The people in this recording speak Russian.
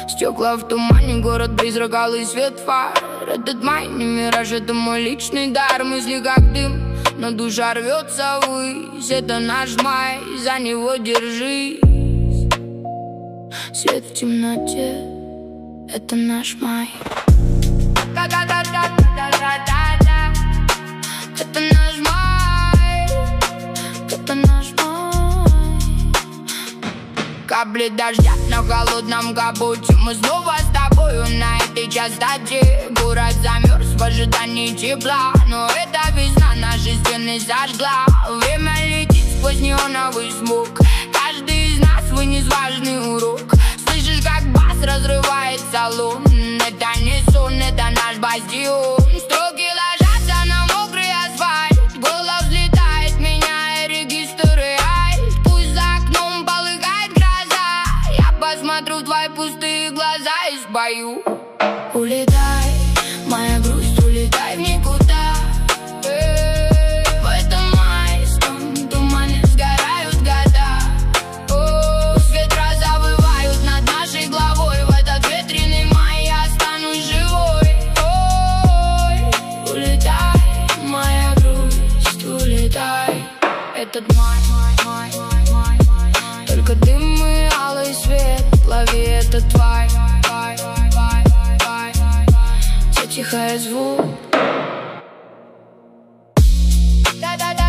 Стекла в тумане, город-призрак, алый свет фар. Этот май не мираж, это мой личный дар. Мысли как дым, но душа рвется ввысь. Это наш май, за него держись. Свет в темноте, это наш май. Это наш май, это наш май. Капли дождя на холодном капоте. Мы снова с тобою на этой частоте. Город замерз в ожидании тепла, но эта весна наши стены сожгла. Время летит сквозь неоновый смог. Каждый из нас вынес важный урок. Слышишь, как бас разрывает салон. Это не сон, это наш бастион. Строки ложатся на мокрый асфальт. Голос взлетает, меняя регистры альт. Пусть за окном полыхает гроза. Я посмотрю в твои пустые глаза и спою. Улетай, моя грусть, улетай в никуда. В этом майском тумане сгорают года. Пусть ветра завывают над нашей головой. В этот ветреный май я останусь живой. Ой, улетай, моя грусть, улетай. Этот май, только дым и алый свет. Лови этот вайб. Затихает звук.